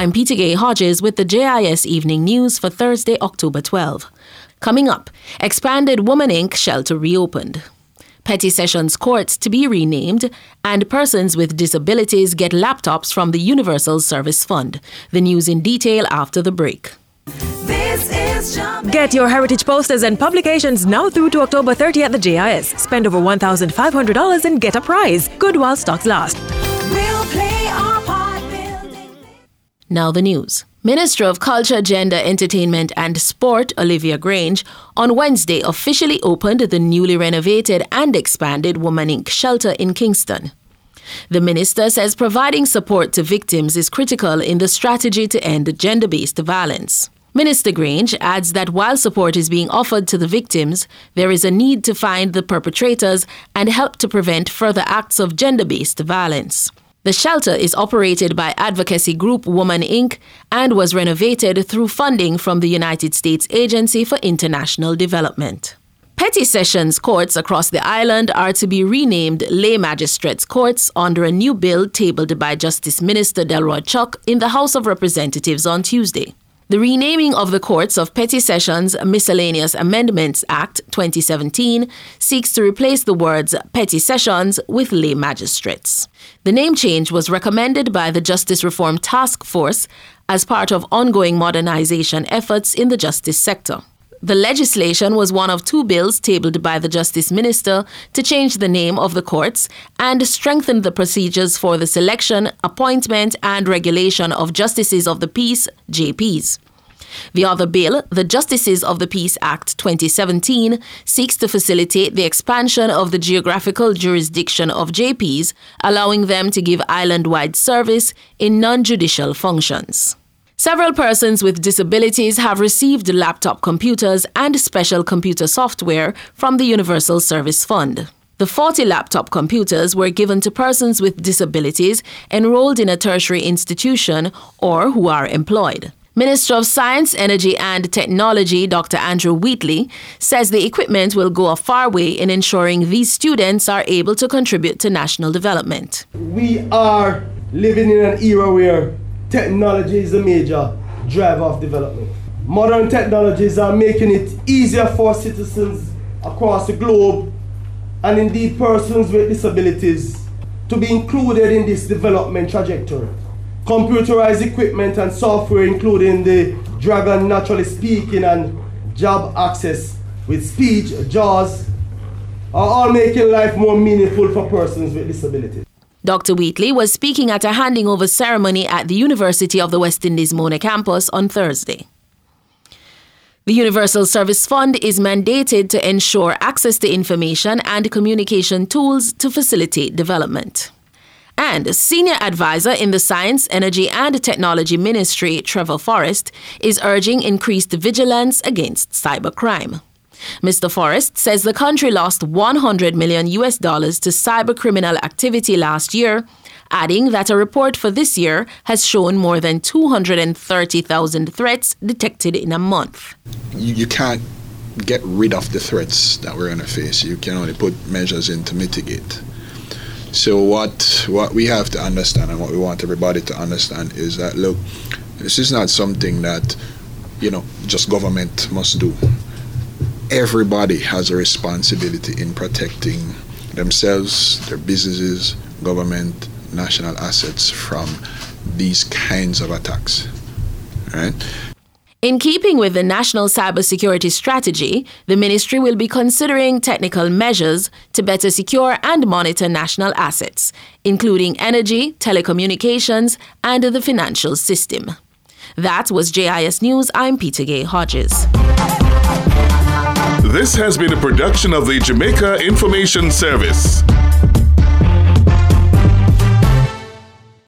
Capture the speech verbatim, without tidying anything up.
I'm Peter Gay Hodges with the J I S Evening News for Thursday, October twelfth. Coming up, Expanded Woman Incorporated shelter reopened. Petty Sessions courts to be renamed, and persons with disabilities get laptops from the Universal Service Fund. The news in detail after the break. This is Jamaica. Get your heritage posters and publications now through to October thirtieth at the J I S. Spend over one thousand five hundred dollars and get a prize. Good while stocks last. We'll play our part building. Now the news. Minister of Culture, Gender, Entertainment and Sport, Olivia Grange, on Wednesday officially opened the newly renovated and expanded Woman Incorporated shelter in Kingston. The minister says providing support to victims is critical in the strategy to end gender-based violence. Minister Grange adds that while support is being offered to the victims, there is a need to find the perpetrators and help to prevent further acts of gender-based violence. The shelter is operated by advocacy group Woman Incorporated and was renovated through funding from the United States Agency for International Development. Petty Sessions courts across the island are to be renamed Lay Magistrates Courts under a new bill tabled by Justice Minister Delroy Chuck in the House of Representatives on Tuesday. The renaming of the Courts of Petty Sessions Miscellaneous Amendments Act twenty seventeen seeks to replace the words Petty Sessions with Lay Magistrates. The name change was recommended by the Justice Reform Task Force as part of ongoing modernization efforts in the justice sector. The legislation was one of two bills tabled by the Justice Minister to change the name of the courts and strengthen the procedures for the selection, appointment and regulation of Justices of the Peace, J Ps. The other bill, the Justices of the Peace Act twenty seventeen, seeks to facilitate the expansion of the geographical jurisdiction of J Ps, allowing them to give island-wide service in non-judicial functions. Several persons with disabilities have received laptop computers and special computer software from the Universal Service Fund. The forty laptop computers were given to persons with disabilities enrolled in a tertiary institution or who are employed. Minister of Science, Energy and Technology, Doctor Andrew Wheatley, says the equipment will go a far way in ensuring these students are able to contribute to national development. We are living in an era where technology is a major driver of development. Modern technologies are making it easier for citizens across the globe and indeed persons with disabilities to be included in this development trajectory. Computerized equipment and software, including the Dragon Naturally Speaking and Job Access with Speech, JAWS, are all making life more meaningful for persons with disabilities. Doctor Wheatley was speaking at a handing over ceremony at the University of the West Indies Mona campus on Thursday. The Universal Service Fund is mandated to ensure access to information and communication tools to facilitate development. And a senior advisor in the Science, Energy and Technology Ministry, Trevor Forrest, is urging increased vigilance against cybercrime. Mister Forrest says the country lost one hundred million U S dollars to cybercriminal activity last year, adding that a report for this year has shown more than two hundred thirty thousand threats detected in a month. You, you can't get rid of the threats that we're going to face. You can only put measures in to mitigate. So what what we have to understand and what we want everybody to understand is that, look, this is not something that, you know, just government must do. Everybody has a responsibility in protecting themselves, their businesses, government, national assets from these kinds of attacks. Right? In keeping with the National Cybersecurity Strategy, the ministry will be considering technical measures to better secure and monitor national assets, including energy, telecommunications, and the financial system. That was J I S News. I'm Peter Gay Hodges. This has been a production of the Jamaica Information Service.